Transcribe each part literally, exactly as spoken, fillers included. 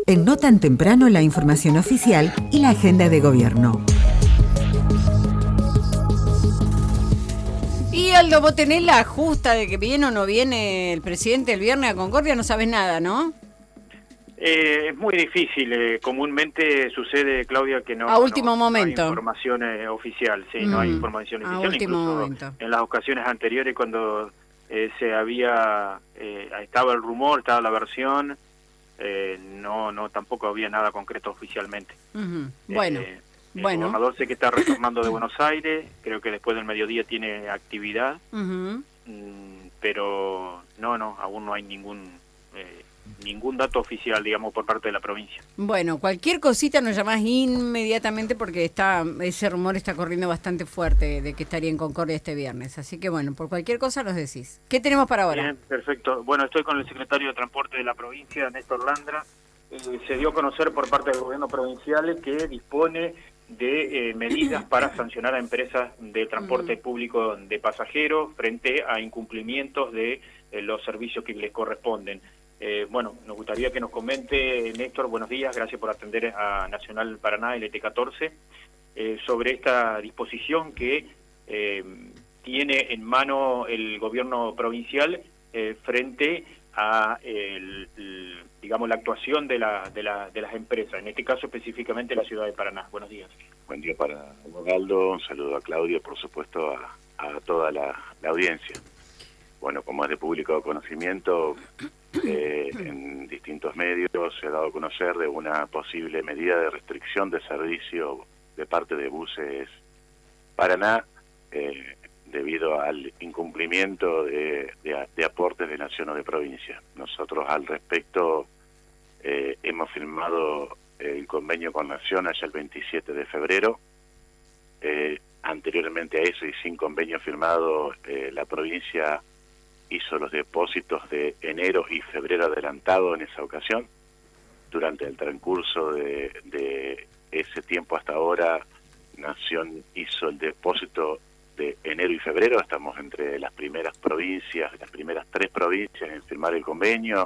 En No Tan Temprano, la información oficial y la agenda de gobierno. Y Aldo, vos tenés la justa de que viene o no viene el presidente el viernes a Concordia, no sabes nada, ¿no? Eh, es muy difícil, eh, comúnmente sucede, Claudia, que no, a último no, momento. no hay información eh, oficial, sí, mm, no hay información a oficial, último incluso momento. En las ocasiones anteriores cuando eh, se había, eh, estaba el rumor, estaba la versión, eh, no, no, tampoco había nada concreto oficialmente. Uh-huh. Bueno, eh, el bueno. gobernador sé que está retornando de Buenos Aires, creo que después del mediodía tiene actividad, uh-huh. mm, pero no, no, aún no hay ningún... Eh, ningún dato oficial, digamos, por parte de la provincia. Bueno, cualquier cosita nos llamás inmediatamente porque está ese rumor está corriendo bastante fuerte de que estaría en Concordia este viernes. Así que bueno, por cualquier cosa nos decís. ¿Qué tenemos para ahora? Bien, perfecto. Bueno, estoy con el secretario de Transporte de la provincia, Néstor Landra. Eh, se dio a conocer por parte del gobierno provincial que dispone de eh, medidas para sancionar a empresas de transporte público de pasajeros frente a incumplimientos de eh, los servicios que les corresponden. Eh, bueno, nos gustaría que nos comente, Néstor, buenos días, gracias por atender a Nacional Paraná, L T catorce, eh, sobre esta disposición que eh, tiene en mano el gobierno provincial eh, frente a el, el, digamos, la actuación de, la, de, la, de las empresas, en este caso específicamente la ciudad de Paraná. Buenos días. Buen día para Aldo, un saludo a Claudia, por supuesto a, a toda la, la audiencia. Bueno, como es de público conocimiento, eh, en distintos medios se ha dado a conocer de una posible medida de restricción de servicio de parte de Buses Paraná, eh, debido al incumplimiento de, de, de aportes de nación o de provincia. Nosotros al respecto eh, hemos firmado el convenio con Nación allá el veintisiete de febrero. Eh, anteriormente a eso y sin convenio firmado, eh, la provincia hizo los depósitos de enero y febrero adelantado en esa ocasión. Durante el transcurso de, de ese tiempo hasta ahora, Nación hizo el depósito de enero y febrero. Estamos entre las primeras provincias, las primeras tres provincias en firmar el convenio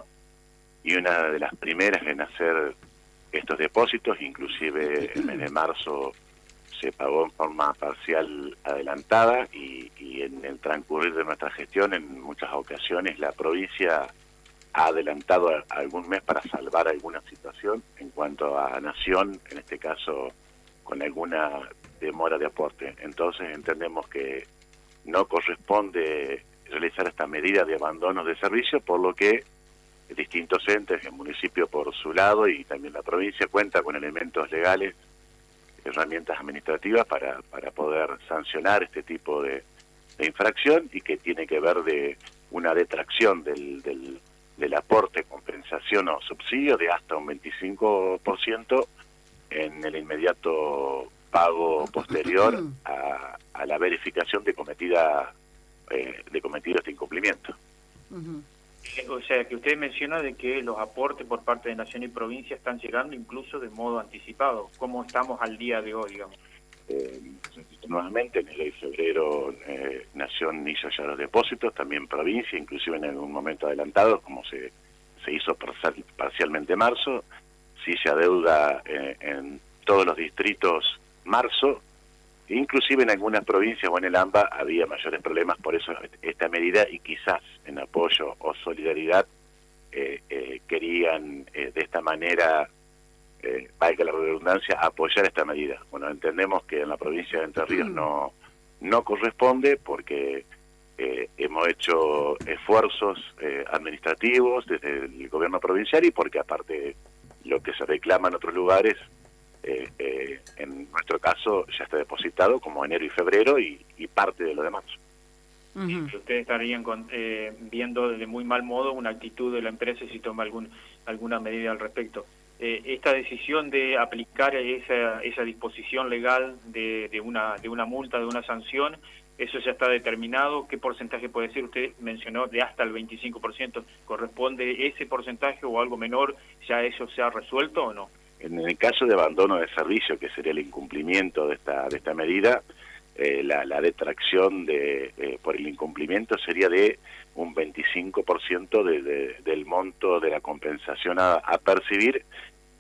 y una de las primeras en hacer estos depósitos. Inclusive el mes de marzo se pagó en forma parcial adelantada y, y en el transcurrir de nuestra gestión en muchas ocasiones la provincia ha adelantado a, a algún mes para salvar alguna situación en cuanto a Nación, en este caso con alguna demora de aporte. Entonces entendemos que no corresponde realizar esta medida de abandono de servicio, por lo que distintos entes, el municipio por su lado y también la provincia cuenta con elementos legales, herramientas administrativas para, para poder sancionar este tipo de, de infracción, y que tiene que ver de una detracción del, del, del aporte, compensación o subsidio de hasta un veinticinco por ciento en el inmediato pago posterior a, a la verificación de cometida eh, de cometido este incumplimiento. Uh-huh. O sea, que usted menciona de que los aportes por parte de Nación y provincia están llegando incluso de modo anticipado. ¿Cómo estamos al día de hoy, digamos? Eh, nuevamente, en el febrero eh, Nación hizo ya los depósitos, también provincia, inclusive en algún momento adelantado, como se, se hizo parcial, parcialmente en marzo. Sí se adeuda eh, en todos los distritos marzo, inclusive en algunas provincias o en el AMBA había mayores problemas, por eso esta medida, y quizás en apoyo o solidaridad eh, eh, querían eh, de esta manera, eh, valga la redundancia, apoyar esta medida. Bueno, entendemos que en la provincia de Entre Ríos no, no corresponde porque eh, hemos hecho esfuerzos eh, administrativos desde el gobierno provincial y porque aparte lo que se reclama en otros lugares, Eh, eh, en nuestro caso ya está depositado como enero y febrero y, y parte de lo demás. Uh-huh. Ustedes estarían con, eh, viendo de muy mal modo una actitud de la empresa y si toma algún, alguna medida al respecto. Eh, esta decisión de aplicar esa, esa disposición legal de, de, una, de una multa, de una sanción, ¿eso ya está determinado? ¿Qué porcentaje puede ser? Usted mencionó de hasta el veinticinco por ciento. ¿Corresponde ese porcentaje o algo menor? ¿Ya eso se ha resuelto o no? En el caso de abandono de servicio, que sería el incumplimiento de esta de esta medida, eh, la, la detracción de eh, por el incumplimiento sería de un veinticinco por ciento de, de, del monto de la compensación a, a percibir,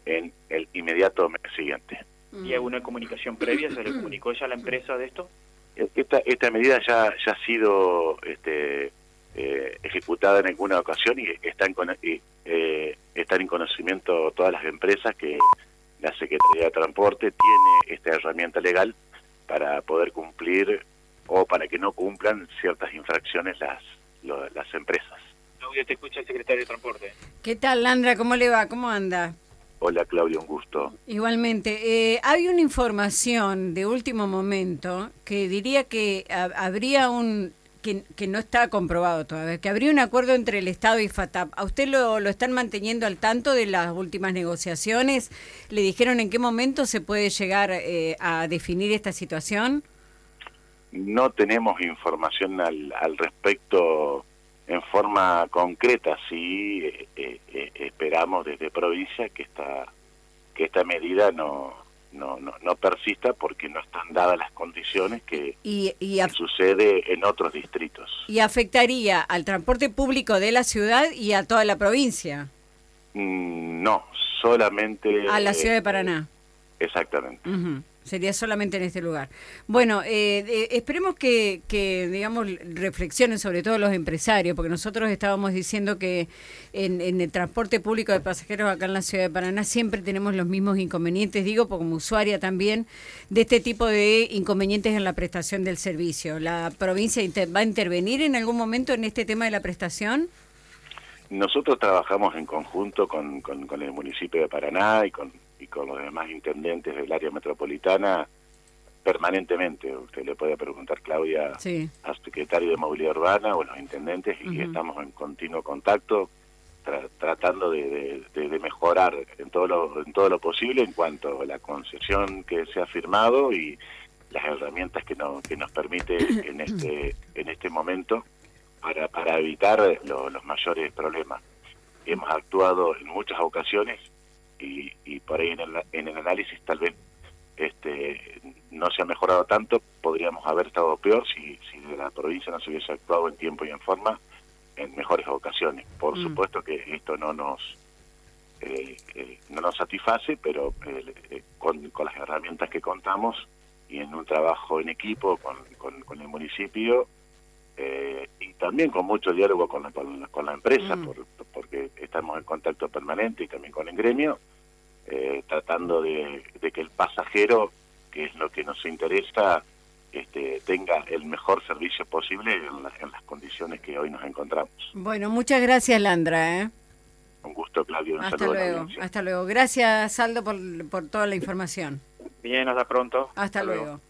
en el inmediato mes siguiente. ¿Y alguna comunicación previa? ¿Se le comunicó ya a la empresa de esto? Esta, esta medida ya, ya ha sido este, eh, ejecutada en alguna ocasión y están, con, y, eh, están en conocimiento todas las empresas que la Secretaría de Transporte tiene esta herramienta legal para poder cumplir o para que no cumplan ciertas infracciones las, lo, las empresas. Claudia, te escucha el secretario de Transporte. ¿Qué tal, Landra? ¿Cómo le va? ¿Cómo anda? Hola, Claudia, un gusto. Igualmente. Eh, hay una información de último momento que diría que ha, habría un... Que, que no está comprobado todavía, que habría un acuerdo entre el Estado y FATAP. ¿A usted lo, lo están manteniendo al tanto de las últimas negociaciones? ¿Le dijeron en qué momento se puede llegar eh, a definir esta situación? No tenemos información al, al respecto en forma concreta. Sí eh, eh, esperamos desde provincia que esta que esta medida no no no, no persista porque no están dadas las condiciones que, y, y que sucede en otros distritos. ¿Y afectaría al transporte público de la ciudad y a toda la provincia? Mm, no, solamente a la ciudad de Paraná. Eh, exactamente. Uh-huh. Sería solamente en este lugar. Bueno, eh, eh, esperemos que, que, digamos, reflexionen sobre todo los empresarios, porque nosotros estábamos diciendo que en, en el transporte público de pasajeros acá en la ciudad de Paraná siempre tenemos los mismos inconvenientes, digo, como usuaria también, de este tipo de inconvenientes en la prestación del servicio. ¿La provincia inter- va a intervenir en algún momento en este tema de la prestación? Nosotros trabajamos en conjunto con, con, con el municipio de Paraná y con y con los demás intendentes del área metropolitana permanentemente. Usted le puede preguntar, Claudia, sí, al secretario de Movilidad Urbana o los intendentes, y uh-huh. estamos en continuo contacto tra tratando de, de, de mejorar en todo, lo, en todo lo posible en cuanto a la concesión que se ha firmado y las herramientas que, no, que nos permite en este, en este momento para, para evitar lo, los mayores problemas. Hemos actuado en muchas ocasiones Y, y por ahí en el, en el análisis tal vez este no se ha mejorado tanto, podríamos haber estado peor si, si de la provincia no se hubiese actuado en tiempo y en forma en mejores ocasiones. Por mm. supuesto que esto no nos eh, eh, no nos satisface, pero eh, eh, con, con las herramientas que contamos y en un trabajo en equipo con, con, con el municipio eh, y también con mucho diálogo con la, con la, con la empresa, mm. por, porque estamos en contacto permanente y también con el gremio, eh, tratando de, de que el pasajero, que es lo que nos interesa, este, tenga el mejor servicio posible en, la, en las condiciones que hoy nos encontramos. Bueno, muchas gracias, Landra. ¿eh? Un gusto, Claudio. Un hasta saludo luego, a la hasta luego. Gracias, Aldo, por, por toda la información. Bien, hasta pronto. Hasta, hasta luego. luego.